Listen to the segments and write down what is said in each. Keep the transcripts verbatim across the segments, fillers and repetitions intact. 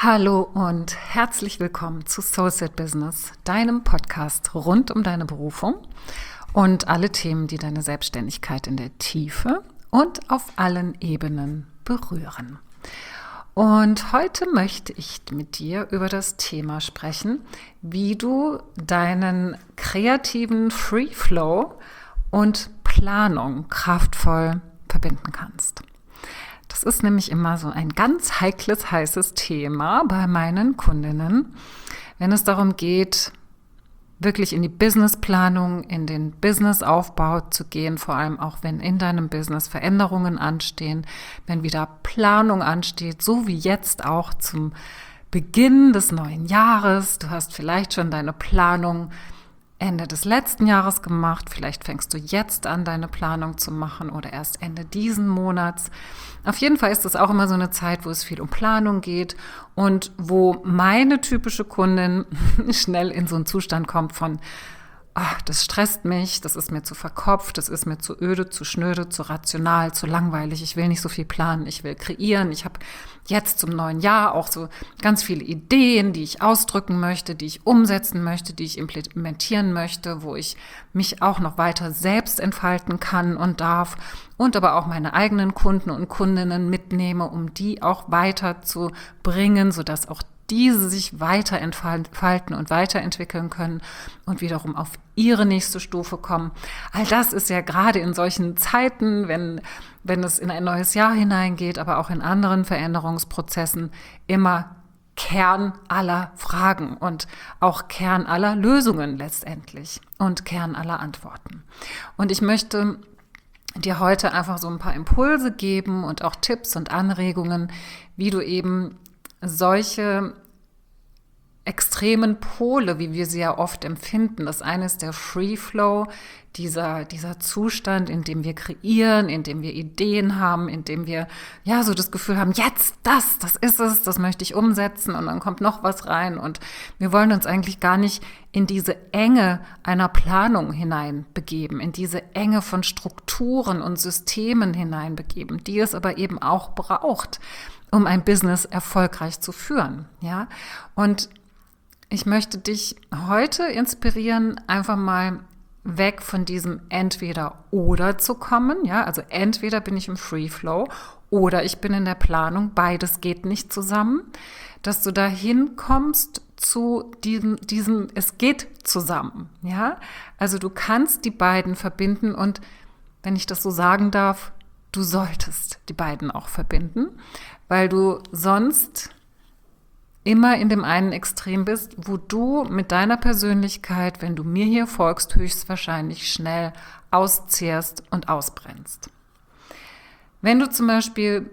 Hallo und herzlich willkommen zu Soulset Business, deinem Podcast rund um deine Berufung und alle Themen, die deine Selbstständigkeit in der Tiefe und auf allen Ebenen berühren. Und heute möchte ich mit dir über das Thema sprechen, wie du deinen kreativen Free Flow und Planung kraftvoll verbinden kannst. Das ist nämlich immer so ein ganz heikles, heißes Thema bei meinen Kundinnen, wenn es darum geht, wirklich in die Businessplanung, in den Businessaufbau zu gehen, vor allem auch wenn in deinem Business Veränderungen anstehen, wenn wieder Planung ansteht, so wie jetzt auch zum Beginn des neuen Jahres. Du hast vielleicht schon deine Planung Ende des letzten Jahres gemacht, vielleicht fängst du jetzt an, deine Planung zu machen oder erst Ende diesen Monats. Auf jeden Fall ist es auch immer so eine Zeit, wo es viel um Planung geht und wo meine typische Kundin schnell in so einen Zustand kommt von, ach, das stresst mich, das ist mir zu verkopft, das ist mir zu öde, zu schnöde, zu rational, zu langweilig, ich will nicht so viel planen, ich will kreieren, ich habe jetzt zum neuen Jahr auch so ganz viele Ideen, die ich ausdrücken möchte, die ich umsetzen möchte, die ich implementieren möchte, wo ich mich auch noch weiter selbst entfalten kann und darf und aber auch meine eigenen Kunden und Kundinnen mitnehme, um die auch weiter zu bringen, sodass auch diese sich weiter entfalten und weiterentwickeln können und wiederum auf ihre nächste Stufe kommen. All das ist ja gerade in solchen Zeiten, wenn, wenn es in ein neues Jahr hineingeht, aber auch in anderen Veränderungsprozessen immer Kern aller Fragen und auch Kern aller Lösungen letztendlich und Kern aller Antworten. Und ich möchte dir heute einfach so ein paar Impulse geben und auch Tipps und Anregungen, wie du eben solche extremen Pole, wie wir sie ja oft empfinden. Das eine ist der Free Flow, dieser, dieser Zustand, in dem wir kreieren, in dem wir Ideen haben, in dem wir ja so das Gefühl haben, jetzt das, das ist es, das möchte ich umsetzen und dann kommt noch was rein und wir wollen uns eigentlich gar nicht in diese Enge einer Planung hineinbegeben, in diese Enge von Strukturen und Systemen hineinbegeben, die es aber eben auch braucht, um ein Business erfolgreich zu führen, ja. Und ich möchte dich heute inspirieren, einfach mal weg von diesem Entweder-Oder zu kommen, ja. Also entweder bin ich im Free Flow oder ich bin in der Planung. Beides geht nicht zusammen. Dass du dahin kommst zu diesem, diesem, es geht zusammen, ja. Also du kannst die beiden verbinden und, wenn ich das so sagen darf, du solltest die beiden auch verbinden, weil du sonst immer in dem einen Extrem bist, wo du mit deiner Persönlichkeit, wenn du mir hier folgst, höchstwahrscheinlich schnell auszehrst und ausbrennst. Wenn du zum Beispiel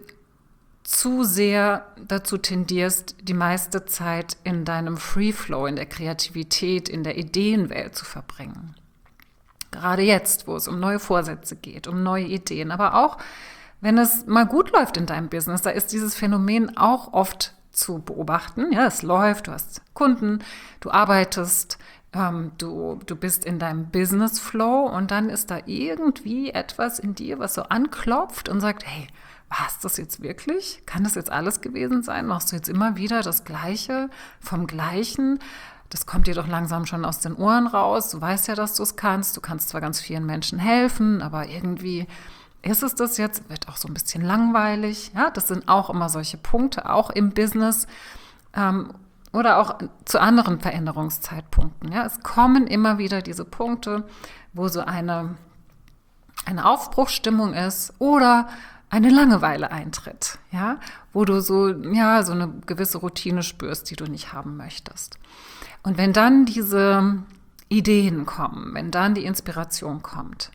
zu sehr dazu tendierst, die meiste Zeit in deinem Free Flow, in der Kreativität, in der Ideenwelt zu verbringen, gerade jetzt, wo es um neue Vorsätze geht, um neue Ideen, aber auch, wenn es mal gut läuft in deinem Business, da ist dieses Phänomen auch oft zu beobachten. Ja, es läuft, du hast Kunden, du arbeitest, ähm, du, du bist in deinem Business-Flow und dann ist da irgendwie etwas in dir, was so anklopft und sagt, hey, war es das jetzt wirklich? Kann das jetzt alles gewesen sein? Machst du jetzt immer wieder das Gleiche vom Gleichen? Das kommt dir doch langsam schon aus den Ohren raus. Du weißt ja, dass du es kannst. Du kannst zwar ganz vielen Menschen helfen, aber irgendwie ist es das jetzt? Wird auch so ein bisschen langweilig. Ja, das sind auch immer solche Punkte, auch im Business ähm, oder auch zu anderen Veränderungszeitpunkten. Ja, es kommen immer wieder diese Punkte, wo so eine, eine Aufbruchsstimmung ist oder eine Langeweile eintritt, ja, wo du so, ja, so eine gewisse Routine spürst, die du nicht haben möchtest. Und wenn dann diese Ideen kommen, wenn dann die Inspiration kommt,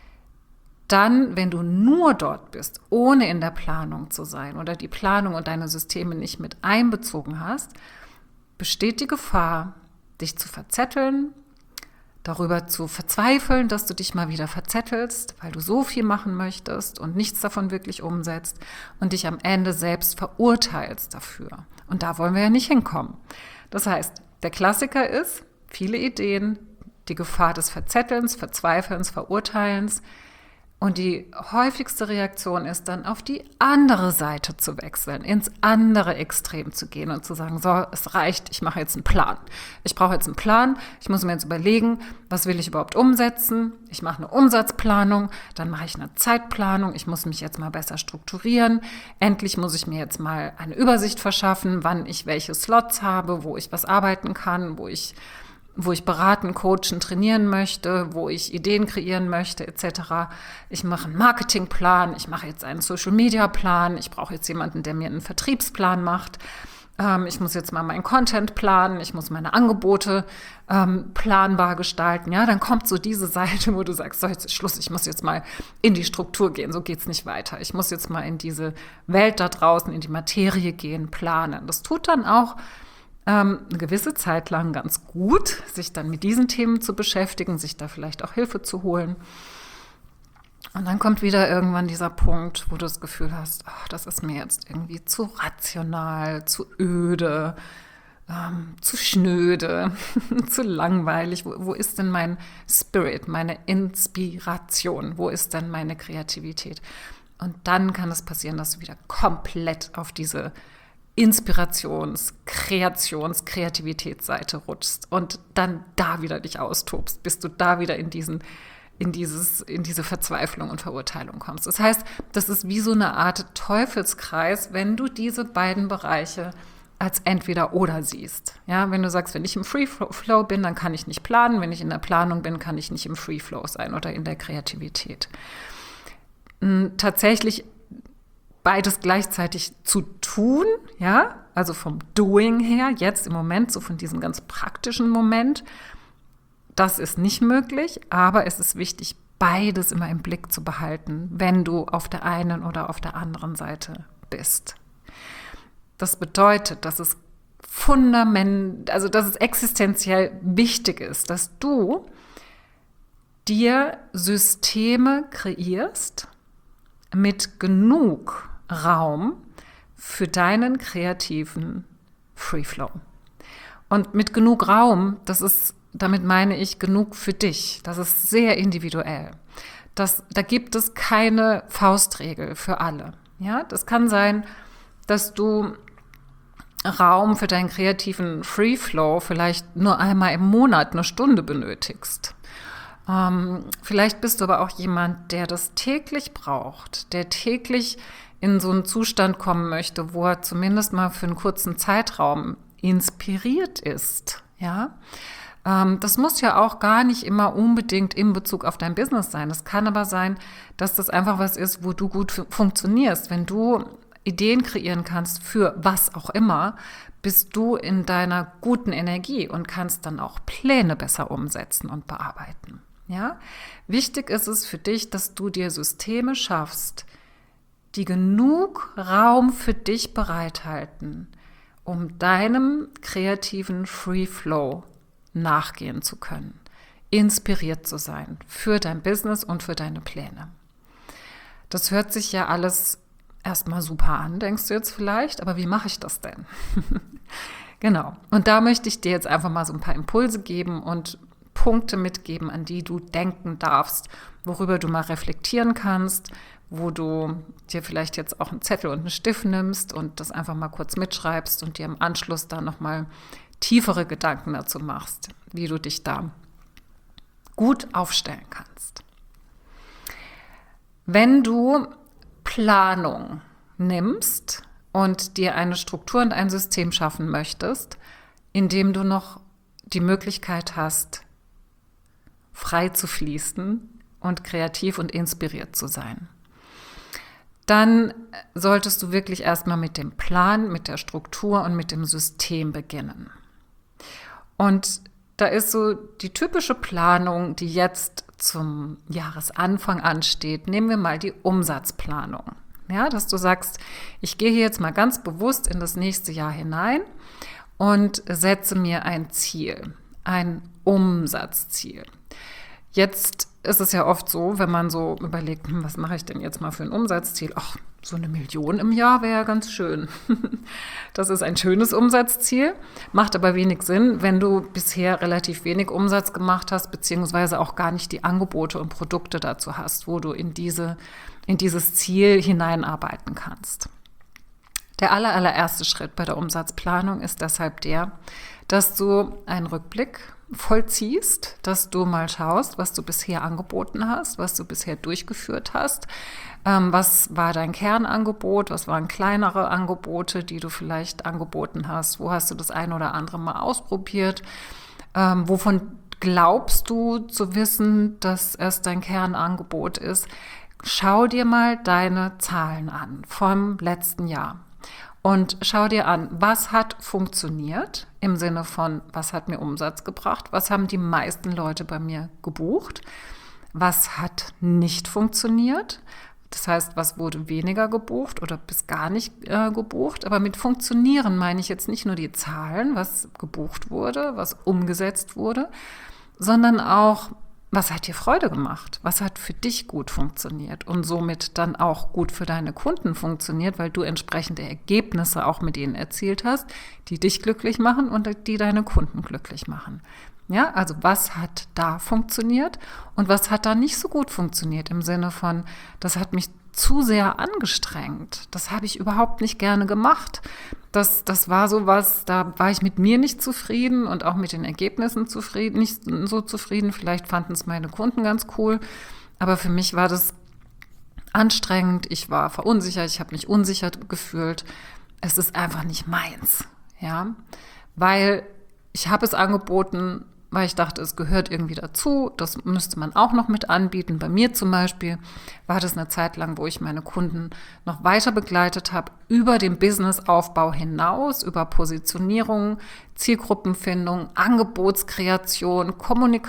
dann, wenn du nur dort bist, ohne in der Planung zu sein oder die Planung und deine Systeme nicht mit einbezogen hast, besteht die Gefahr, dich zu verzetteln, darüber zu verzweifeln, dass du dich mal wieder verzettelst, weil du so viel machen möchtest und nichts davon wirklich umsetzt und dich am Ende selbst verurteilst dafür. Und da wollen wir ja nicht hinkommen. Das heißt, der Klassiker ist, viele Ideen, die Gefahr des Verzettelns, Verzweifelns, Verurteilens. Und die häufigste Reaktion ist dann, auf die andere Seite zu wechseln, ins andere Extrem zu gehen und zu sagen, so, es reicht, ich mache jetzt einen Plan. Ich brauche jetzt einen Plan, ich muss mir jetzt überlegen, was will ich überhaupt umsetzen? Ich mache eine Umsatzplanung, dann mache ich eine Zeitplanung, ich muss mich jetzt mal besser strukturieren. Endlich muss ich mir jetzt mal eine Übersicht verschaffen, wann ich welche Slots habe, wo ich was arbeiten kann, wo ich wo ich beraten, coachen, trainieren möchte, wo ich Ideen kreieren möchte, et cetera. Ich mache einen Marketingplan, ich mache jetzt einen Social-Media-Plan, ich brauche jetzt jemanden, der mir einen Vertriebsplan macht. Ähm, ich muss jetzt mal meinen Content planen, ich muss meine Angebote ähm, planbar gestalten. Ja, dann kommt so diese Seite, wo du sagst, so, jetzt ist Schluss, ich muss jetzt mal in die Struktur gehen, so geht's nicht weiter. Ich muss jetzt mal in diese Welt da draußen, in die Materie gehen, planen. Das tut dann auch eine gewisse Zeit lang ganz gut, sich dann mit diesen Themen zu beschäftigen, sich da vielleicht auch Hilfe zu holen. Und dann kommt wieder irgendwann dieser Punkt, wo du das Gefühl hast, ach, das ist mir jetzt irgendwie zu rational, zu öde, ähm, zu schnöde, zu langweilig. Wo, wo ist denn mein Spirit, meine Inspiration? Wo ist denn meine Kreativität? Und dann kann es passieren, dass du wieder komplett auf diese Inspirations-, Kreations-, Kreativitätsseite rutschst und dann da wieder dich austobst, bis du da wieder in diesen, in dieses, in diese Verzweiflung und Verurteilung kommst. Das heißt, das ist wie so eine Art Teufelskreis, wenn du diese beiden Bereiche als entweder oder siehst. Ja, wenn du sagst, wenn ich im Free Flow bin, dann kann ich nicht planen, wenn ich in der Planung bin, kann ich nicht im Free Flow sein oder in der Kreativität. Tatsächlich beides gleichzeitig zu tun, ja, also vom Doing her, jetzt im Moment, so von diesem ganz praktischen Moment, das ist nicht möglich, aber es ist wichtig, beides immer im Blick zu behalten, wenn du auf der einen oder auf der anderen Seite bist. Das bedeutet, dass es fundament, also dass es existenziell wichtig ist, dass du dir Systeme kreierst mit genug Raum für deinen kreativen Free Flow. Und mit genug Raum, das ist, damit meine ich genug für dich. Das ist sehr individuell. Das, da gibt es keine Faustregel für alle. Ja, das kann sein, dass du Raum für deinen kreativen Free Flow vielleicht nur einmal im Monat eine Stunde benötigst. Ähm, vielleicht bist du aber auch jemand, der das täglich braucht, der täglich in so einen Zustand kommen möchte, wo er zumindest mal für einen kurzen Zeitraum inspiriert ist. Ja, ähm, das muss ja auch gar nicht immer unbedingt in Bezug auf dein Business sein. Es kann aber sein, dass das einfach was ist, wo du gut f- funktionierst. Wenn du Ideen kreieren kannst für was auch immer, bist du in deiner guten Energie und kannst dann auch Pläne besser umsetzen und bearbeiten. Ja? Wichtig ist es für dich, dass du dir Systeme schaffst, die genug Raum für dich bereithalten, um deinem kreativen Free Flow nachgehen zu können, inspiriert zu sein für dein Business und für deine Pläne. Das hört sich ja alles erstmal super an, denkst du jetzt vielleicht, aber wie mache ich das denn? Genau. Und da möchte ich dir jetzt einfach mal so ein paar Impulse geben und Punkte mitgeben, an die du denken darfst, worüber du mal reflektieren kannst, wo du dir vielleicht jetzt auch einen Zettel und einen Stift nimmst und das einfach mal kurz mitschreibst und dir im Anschluss dann nochmal tiefere Gedanken dazu machst, wie du dich da gut aufstellen kannst. Wenn du Planung nimmst und dir eine Struktur und ein System schaffen möchtest, in dem du noch die Möglichkeit hast, frei zu fließen und kreativ und inspiriert zu sein, dann solltest du wirklich erstmal mit dem Plan, mit der Struktur und mit dem System beginnen. Und da ist so die typische Planung, die jetzt zum Jahresanfang ansteht. Nehmen wir mal die Umsatzplanung. Ja, dass du sagst, ich gehe hier jetzt mal ganz bewusst in das nächste Jahr hinein und setze mir ein Ziel, ein Umsatzziel. Jetzt ist es ja oft so, wenn man so überlegt, hm, was mache ich denn jetzt mal für ein Umsatzziel? Ach, So eine Million im Jahr wäre ja ganz schön. Das ist ein schönes Umsatzziel, macht aber wenig Sinn, wenn du bisher relativ wenig Umsatz gemacht hast, beziehungsweise auch gar nicht die Angebote und Produkte dazu hast, wo du in diese, in dieses Ziel hineinarbeiten kannst. Der aller, allererste Schritt bei der Umsatzplanung ist deshalb der, dass du einen Rückblick vollziehst, dass du mal schaust, was du bisher angeboten hast, was du bisher durchgeführt hast, ähm, was war dein Kernangebot, was waren kleinere Angebote, die du vielleicht angeboten hast, wo hast du das ein oder andere mal ausprobiert, ähm, wovon glaubst du zu wissen, dass es dein Kernangebot ist. Schau dir mal deine Zahlen an vom letzten Jahr. Und schau dir an, was hat funktioniert im Sinne von, was hat mir Umsatz gebracht, was haben die meisten Leute bei mir gebucht, was hat nicht funktioniert, das heißt, was wurde weniger gebucht oder bis gar nicht äh, gebucht. Aber mit funktionieren meine ich jetzt nicht nur die Zahlen, was gebucht wurde, was umgesetzt wurde, sondern auch, was hat dir Freude gemacht? Was hat für dich gut funktioniert und somit dann auch gut für deine Kunden funktioniert, weil du entsprechende Ergebnisse auch mit ihnen erzielt hast, die dich glücklich machen und die deine Kunden glücklich machen. Ja, also was hat da funktioniert und was hat da nicht so gut funktioniert im Sinne von, das hat mich zu sehr angestrengt. Das habe ich überhaupt nicht gerne gemacht. Das, das war so was, da war ich mit mir nicht zufrieden und auch mit den Ergebnissen zufrieden, nicht so zufrieden. Vielleicht fanden es meine Kunden ganz cool, aber für mich war das anstrengend. Ich war verunsichert, ich habe mich unsicher gefühlt. Es ist einfach nicht meins, ja, weil ich habe es angeboten, weil ich dachte, es gehört irgendwie dazu, das müsste man auch noch mit anbieten. Bei mir zum Beispiel war das eine Zeit lang, wo ich meine Kunden noch weiter begleitet habe, über den Businessaufbau hinaus, über Positionierung, Zielgruppenfindung, Angebotskreation,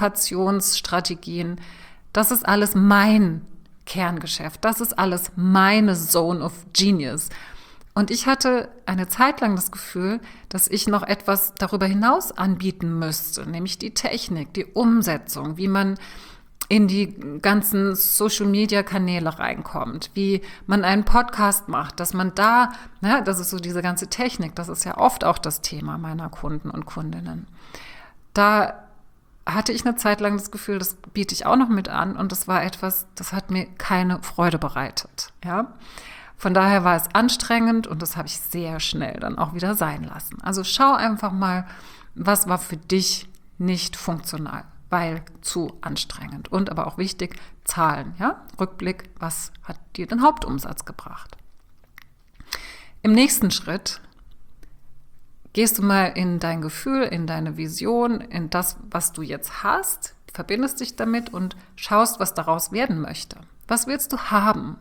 Kommunikationsstrategien. Das ist alles mein Kerngeschäft, das ist alles meine Zone of Genius. Und ich hatte eine Zeit lang das Gefühl, dass ich noch etwas darüber hinaus anbieten müsste, nämlich die Technik, die Umsetzung, wie man in die ganzen Social-Media-Kanäle reinkommt, wie man einen Podcast macht, dass man da, na, das ist so diese ganze Technik, das ist ja oft auch das Thema meiner Kunden und Kundinnen. Da hatte ich eine Zeit lang das Gefühl, das biete ich auch noch mit an und das war etwas, das hat mir keine Freude bereitet, ja. Von daher war es anstrengend und das habe ich sehr schnell dann auch wieder sein lassen. Also schau einfach mal, was war für dich nicht funktional, weil zu anstrengend. Und aber auch wichtig, Zahlen, ja? Rückblick, was hat dir den Hauptumsatz gebracht? Im nächsten Schritt gehst du mal in dein Gefühl, in deine Vision, in das, was du jetzt hast, verbindest dich damit und schaust, was daraus werden möchte. Was willst du haben?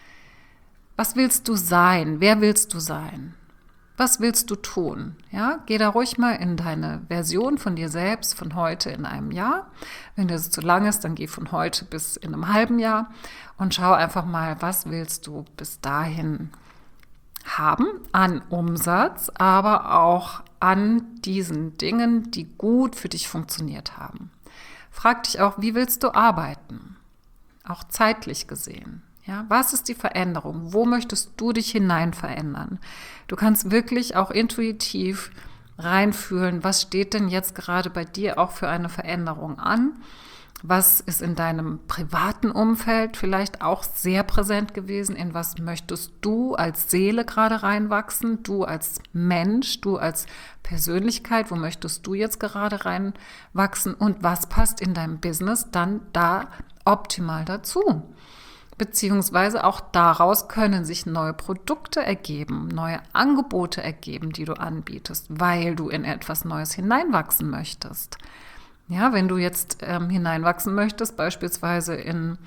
Was willst du sein? Wer willst du sein? Was willst du tun? Ja, geh da ruhig mal in deine Version von dir selbst von heute in einem Jahr. Wenn das zu lang ist, dann geh von heute bis in einem halben Jahr und schau einfach mal, was willst du bis dahin haben an Umsatz, aber auch an diesen Dingen, die gut für dich funktioniert haben. Frag dich auch, wie willst du arbeiten? Auch zeitlich gesehen. Ja, was ist die Veränderung? Wo möchtest du dich hinein verändern? Du kannst wirklich auch intuitiv reinfühlen, was steht denn jetzt gerade bei dir auch für eine Veränderung an? Was ist in deinem privaten Umfeld vielleicht auch sehr präsent gewesen? In was möchtest du als Seele gerade reinwachsen? Du als Mensch, du als Persönlichkeit, wo möchtest du jetzt gerade reinwachsen? Und was passt in deinem Business dann da optimal dazu? Beziehungsweise auch daraus können sich neue Produkte ergeben, neue Angebote ergeben, die du anbietest, weil du in etwas Neues hineinwachsen möchtest. Ja, wenn du jetzt ähm, hineinwachsen möchtest, beispielsweise in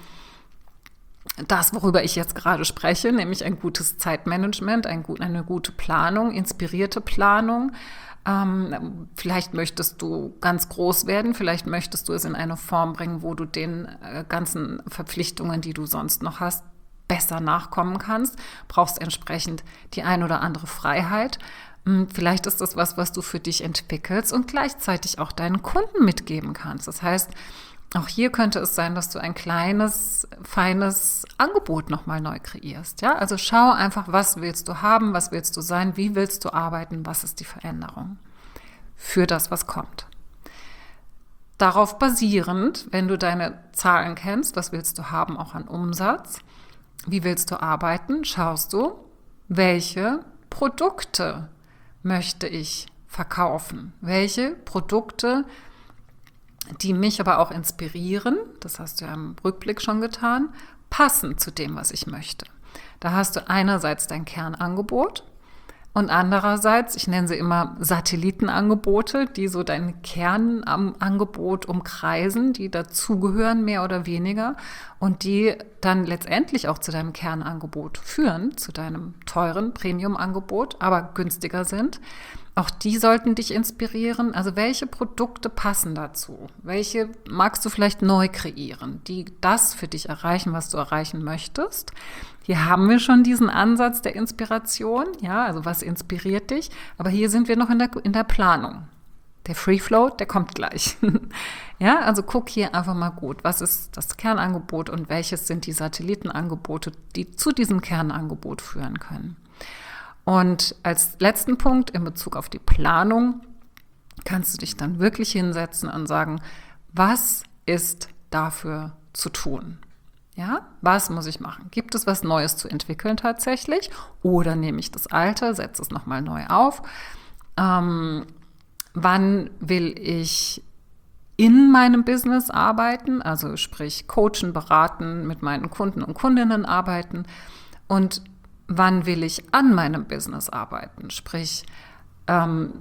das, worüber ich jetzt gerade spreche, nämlich ein gutes Zeitmanagement, ein gut, eine gute Planung, inspirierte Planung. Ähm, vielleicht möchtest du ganz groß werden, vielleicht möchtest du es in eine Form bringen, wo du den äh, ganzen Verpflichtungen, die du sonst noch hast, besser nachkommen kannst, brauchst entsprechend die ein oder andere Freiheit. Ähm, vielleicht ist das was, was du für dich entwickelst und gleichzeitig auch deinen Kunden mitgeben kannst. Das heißt, Auch hier könnte es sein, dass du ein kleines, feines Angebot nochmal neu kreierst. Ja? Also schau einfach, was willst du haben, was willst du sein, wie willst du arbeiten, was ist die Veränderung für das, was kommt. Darauf basierend, wenn du deine Zahlen kennst, was willst du haben, auch an Umsatz, wie willst du arbeiten, schaust du, welche Produkte möchte ich verkaufen, welche Produkte, die mich aber auch inspirieren, das hast du ja im Rückblick schon getan, passen zu dem, was ich möchte. Da hast du einerseits dein Kernangebot und andererseits, ich nenne sie immer Satellitenangebote, die so dein Kernangebot umkreisen, die dazugehören, mehr oder weniger, und die dann letztendlich auch zu deinem Kernangebot führen, zu deinem teuren Premium-Angebot, aber günstiger sind. Auch die sollten dich inspirieren. Also welche Produkte passen dazu? Welche magst du vielleicht neu kreieren, die das für dich erreichen, was du erreichen möchtest? Hier haben wir schon diesen Ansatz der Inspiration. Ja, also was inspiriert dich? Aber hier sind wir noch in der, in der Planung. Der Free Flow, der kommt gleich. Ja, also guck hier einfach mal gut, was ist das Kernangebot und welches sind die Satellitenangebote, die zu diesem Kernangebot führen können. Und als letzten Punkt in Bezug auf die Planung kannst du dich dann wirklich hinsetzen und sagen, was ist dafür zu tun? Ja, was muss ich machen? Gibt es was Neues zu entwickeln tatsächlich? Oder nehme ich das Alte, setze es nochmal neu auf? Ähm, wann will ich in meinem Business arbeiten? Also sprich coachen, beraten, mit meinen Kunden und Kundinnen arbeiten. Und wann will ich an meinem Business arbeiten? Sprich, ähm,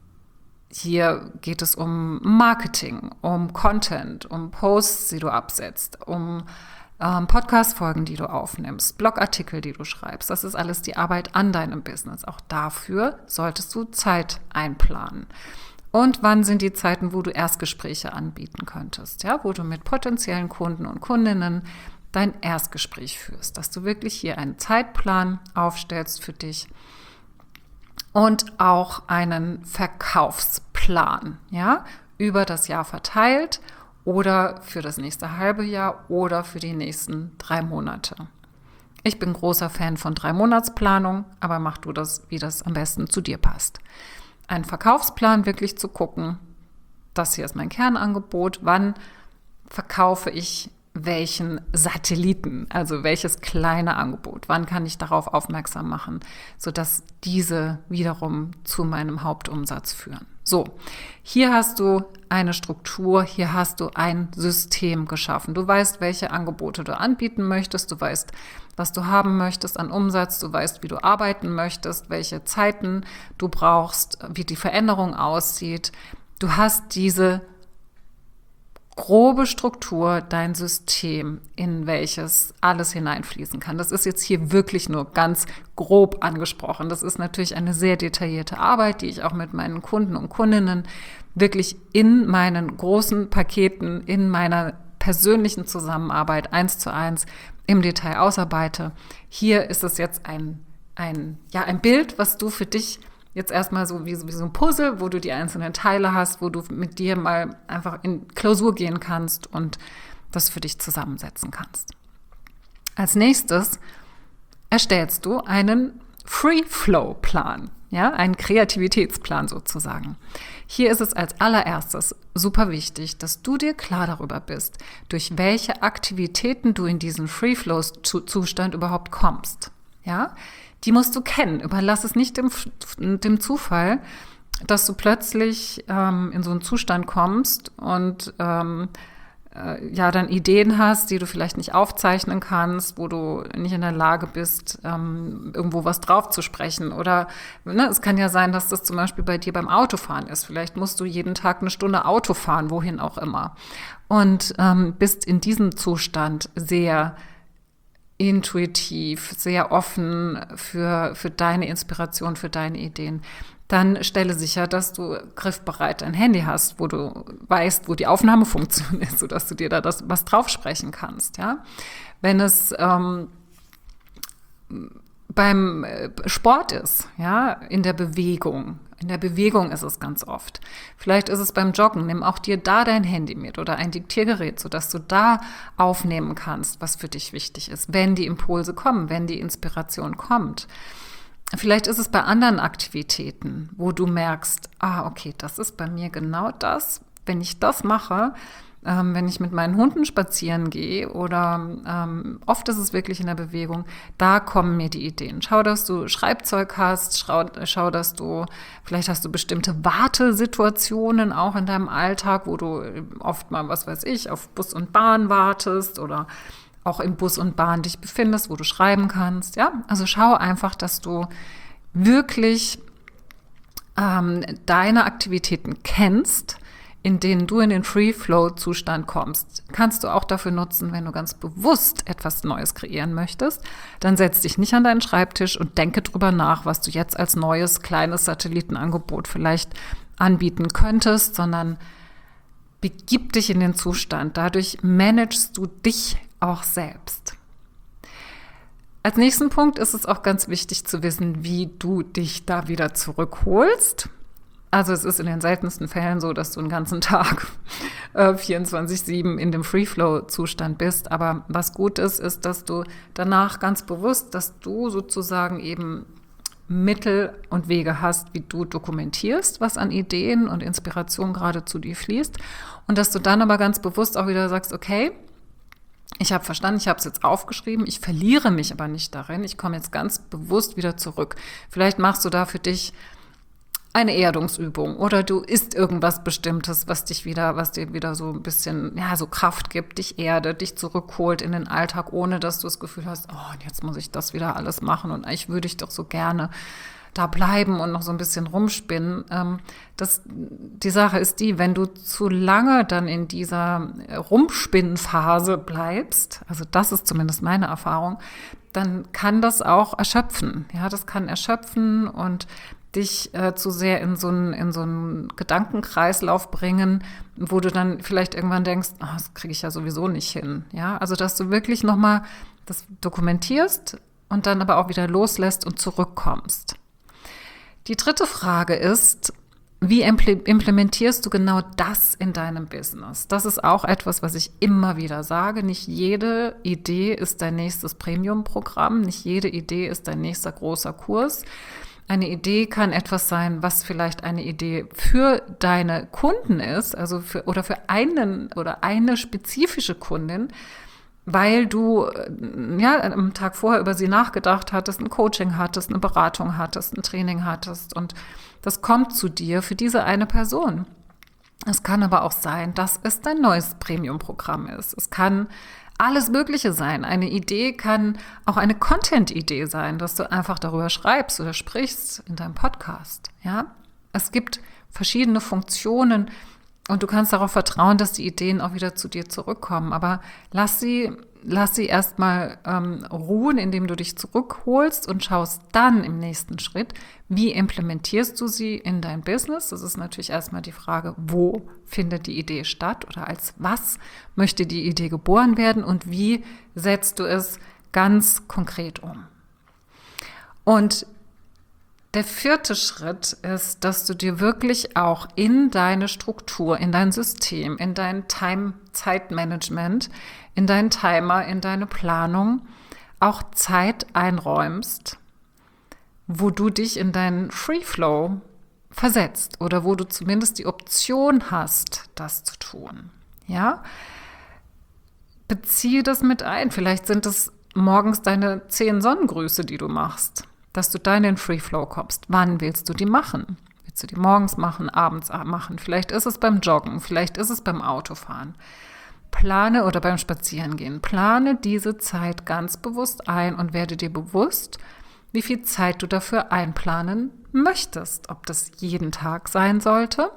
hier geht es um Marketing, um Content, um Posts, die du absetzt, um ähm, Podcast-Folgen, die du aufnimmst, Blogartikel, die du schreibst. Das ist alles die Arbeit an deinem Business. Auch dafür solltest du Zeit einplanen. Und wann sind die Zeiten, wo du Erstgespräche anbieten könntest, ja, wo du mit potenziellen Kunden und Kundinnen dein Erstgespräch führst, dass du wirklich hier einen Zeitplan aufstellst für dich und auch einen Verkaufsplan, ja, über das Jahr verteilt oder für das nächste halbe Jahr oder für die nächsten drei Monate. Ich bin großer Fan von Drei-Monats-Planung, aber mach du das, wie das am besten zu dir passt. Einen Verkaufsplan wirklich zu gucken, das hier ist mein Kernangebot, wann verkaufe ich welchen Satelliten, also welches kleine Angebot, wann kann ich darauf aufmerksam machen, sodass diese wiederum zu meinem Hauptumsatz führen. So, hier hast du eine Struktur, hier hast du ein System geschaffen. Du weißt, welche Angebote du anbieten möchtest, du weißt, was du haben möchtest an Umsatz, du weißt, wie du arbeiten möchtest, welche Zeiten du brauchst, wie die Veränderung aussieht. Du hast diese grobe Struktur, dein System, in welches alles hineinfließen kann. Das ist jetzt hier wirklich nur ganz grob angesprochen. Das ist natürlich eine sehr detaillierte Arbeit, die ich auch mit meinen Kunden und Kundinnen wirklich in meinen großen Paketen, in meiner persönlichen Zusammenarbeit eins zu eins im Detail ausarbeite. Hier ist es jetzt ein, ein, ja, ein Bild, was du für dich jetzt erstmal so wie, wie so ein Puzzle, wo du die einzelnen Teile hast, wo du mit dir mal einfach in Klausur gehen kannst und das für dich zusammensetzen kannst. Als nächstes erstellst du einen Free-Flow-Plan, ja, einen Kreativitätsplan sozusagen. Hier ist es als allererstes super wichtig, dass du dir klar darüber bist, durch welche Aktivitäten du in diesen Free-Flow-Zustand überhaupt kommst, ja. Die musst du kennen. Überlass es nicht dem, dem Zufall, dass du plötzlich ähm, in so einen Zustand kommst und ähm, äh, ja dann Ideen hast, die du vielleicht nicht aufzeichnen kannst, wo du nicht in der Lage bist, ähm, irgendwo was drauf zu sprechen. Oder ne, es kann ja sein, dass das zum Beispiel bei dir beim Autofahren ist. Vielleicht musst du jeden Tag eine Stunde Auto fahren, wohin auch immer. Und ähm, bist in diesem Zustand sehr intuitiv, sehr offen für, für deine Inspiration, für deine Ideen. Dann stelle sicher, dass du griffbereit ein Handy hast, wo du weißt, wo die Aufnahmefunktion ist, sodass du dir da das, was drauf sprechen kannst. Ja? Wenn es ähm, beim Sport ist, ja, in der Bewegung, In der Bewegung ist es ganz oft. Vielleicht ist es beim Joggen. Nimm auch dir da dein Handy mit oder ein Diktiergerät, sodass du da aufnehmen kannst, was für dich wichtig ist, wenn die Impulse kommen, wenn die Inspiration kommt. Vielleicht ist es bei anderen Aktivitäten, wo du merkst, ah, okay, das ist bei mir genau das. Wenn ich das mache, Ähm, wenn ich mit meinen Hunden spazieren gehe oder ähm, oft ist es wirklich in der Bewegung, da kommen mir die Ideen. Schau, dass du Schreibzeug hast, schau, schau, dass du, vielleicht hast du bestimmte Wartesituationen auch in deinem Alltag, wo du oft mal, was weiß ich, auf Bus und Bahn wartest oder auch im Bus und Bahn dich befindest, wo du schreiben kannst. Ja, also schau einfach, dass du wirklich ähm, deine Aktivitäten kennst, in denen du in den Free-Flow-Zustand kommst. Kannst du auch dafür nutzen, wenn du ganz bewusst etwas Neues kreieren möchtest, dann setz dich nicht an deinen Schreibtisch und denke drüber nach, was du jetzt als neues, kleines Satellitenangebot vielleicht anbieten könntest, sondern begib dich in den Zustand. Dadurch managst du dich auch selbst. Als nächsten Punkt ist es auch ganz wichtig zu wissen, wie du dich da wieder zurückholst. Also es ist in den seltensten Fällen so, dass du einen ganzen Tag äh, vierundzwanzig sieben in dem Free-Flow-Zustand bist. Aber was gut ist, ist, dass du danach ganz bewusst, dass du sozusagen eben Mittel und Wege hast, wie du dokumentierst, was an Ideen und Inspiration gerade zu dir fließt. Und dass du dann aber ganz bewusst auch wieder sagst, okay, ich habe verstanden, ich habe es jetzt aufgeschrieben, ich verliere mich aber nicht darin. Ich komme jetzt ganz bewusst wieder zurück. Vielleicht machst du da für dich eine Erdungsübung oder du isst irgendwas Bestimmtes, was dich wieder, was dir wieder so ein bisschen, ja, so Kraft gibt, dich erdet, dich zurückholt in den Alltag, ohne dass du das Gefühl hast, oh, jetzt muss ich das wieder alles machen und eigentlich würde ich doch so gerne da bleiben und noch so ein bisschen rumspinnen. Das, die Sache ist die, wenn du zu lange dann in dieser Rumspinnenphase bleibst, also das ist zumindest meine Erfahrung, dann kann das auch erschöpfen. Ja, das kann erschöpfen und dich äh, zu sehr in so einen in so einen Gedankenkreislauf bringen, wo du dann vielleicht irgendwann denkst, oh, das kriege ich ja sowieso nicht hin. Ja, also dass du wirklich nochmal das dokumentierst und dann aber auch wieder loslässt und zurückkommst. Die dritte Frage ist, wie implementierst du genau das in deinem Business? Das ist auch etwas, was ich immer wieder sage. Nicht jede Idee ist dein nächstes Premium-Programm, nicht jede Idee ist dein nächster großer Kurs. Eine Idee kann etwas sein, was vielleicht eine Idee für deine Kunden ist, also für, oder für einen oder eine spezifische Kundin, weil du ja am Tag vorher über sie nachgedacht hattest, ein Coaching hattest, eine Beratung hattest, ein Training hattest und das kommt zu dir für diese eine Person. Es kann aber auch sein, dass es dein neues Premium-Programm ist. Es kann alles Mögliche sein. Eine Idee kann auch eine Content-Idee sein, dass du einfach darüber schreibst oder sprichst in deinem Podcast. Ja, es gibt verschiedene Funktionen und du kannst darauf vertrauen, dass die Ideen auch wieder zu dir zurückkommen. Aber lass sie, lass sie erstmal ähm, ruhen, indem du dich zurückholst und schaust dann im nächsten Schritt, wie implementierst du sie in dein Business? Das ist natürlich erstmal die Frage, wo findet die Idee statt oder als was möchte die Idee geboren werden und wie setzt du es ganz konkret um? Und der vierte Schritt ist, dass du dir wirklich auch in deine Struktur, in dein System, in dein Time-Zeitmanagement, in deinen Timer, in deine Planung auch Zeit einräumst, wo du dich in deinen Free-Flow versetzt oder wo du zumindest die Option hast, das zu tun. Ja? Beziehe das mit ein. Vielleicht sind es morgens deine zehn Sonnengrüße, die du machst, dass du da in den Free-Flow kommst. Wann willst du die machen? Willst du die morgens machen, abends machen? Vielleicht ist es beim Joggen, vielleicht ist es beim Autofahren. Plane oder beim Spazierengehen. Plane diese Zeit ganz bewusst ein und werde dir bewusst, wie viel Zeit du dafür einplanen möchtest. Ob das jeden Tag sein sollte,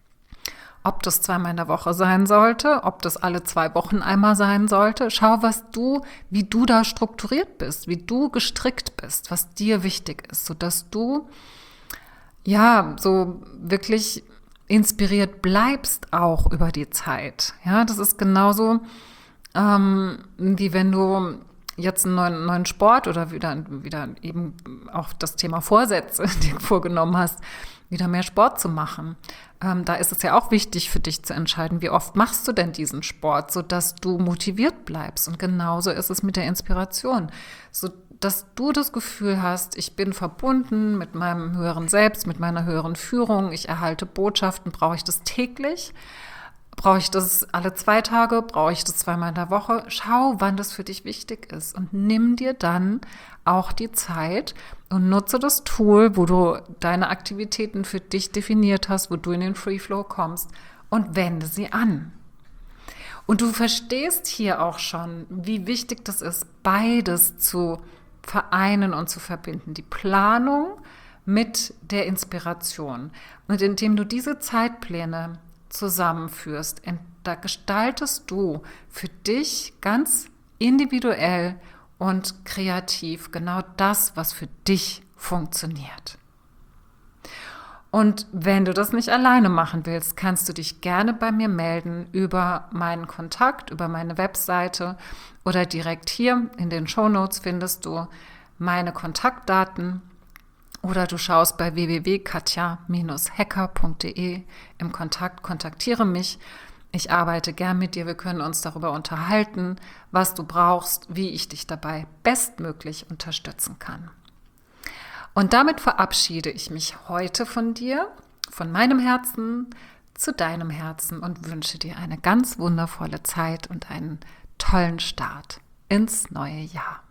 ob das zweimal in der Woche sein sollte, ob das alle zwei Wochen einmal sein sollte. Schau, was du, wie du da strukturiert bist, wie du gestrickt bist, was dir wichtig ist, sodass du ja so wirklich inspiriert bleibst auch über die Zeit. Ja, das ist genauso ähm, wie wenn du jetzt einen neuen, neuen Sport oder wieder, wieder eben auch das Thema Vorsätze dir vorgenommen hast. wieder mehr Sport zu machen. Ähm, da ist es ja auch wichtig für dich zu entscheiden, wie oft machst du denn diesen Sport, sodass du motiviert bleibst. Und genauso ist es mit der Inspiration, sodass du das Gefühl hast, ich bin verbunden mit meinem höheren Selbst, mit meiner höheren Führung, ich erhalte Botschaften, brauche ich das täglich? Brauche ich das alle zwei Tage? Brauche ich das zweimal in der Woche? Schau, wann das für dich wichtig ist und nimm dir dann auch die Zeit und nutze das Tool, wo du deine Aktivitäten für dich definiert hast, wo du in den Free Flow kommst und wende sie an. Und du verstehst hier auch schon, wie wichtig das ist, beides zu vereinen und zu verbinden. Die Planung mit der Inspiration. Und indem du diese Zeitpläne zusammenführst, da gestaltest du für dich ganz individuell und kreativ genau das, was für dich funktioniert. Und wenn du das nicht alleine machen willst, kannst du dich gerne bei mir melden über meinen Kontakt, über meine Webseite oder direkt hier in den Shownotes findest du meine Kontaktdaten. Oder du schaust bei w w w punkt katja Bindestrich hecker punkt d e im Kontakt, kontaktiere mich. Ich arbeite gern mit dir, wir können uns darüber unterhalten, was du brauchst, wie ich dich dabei bestmöglich unterstützen kann. Und damit verabschiede ich mich heute von dir, von meinem Herzen zu deinem Herzen und wünsche dir eine ganz wundervolle Zeit und einen tollen Start ins neue Jahr.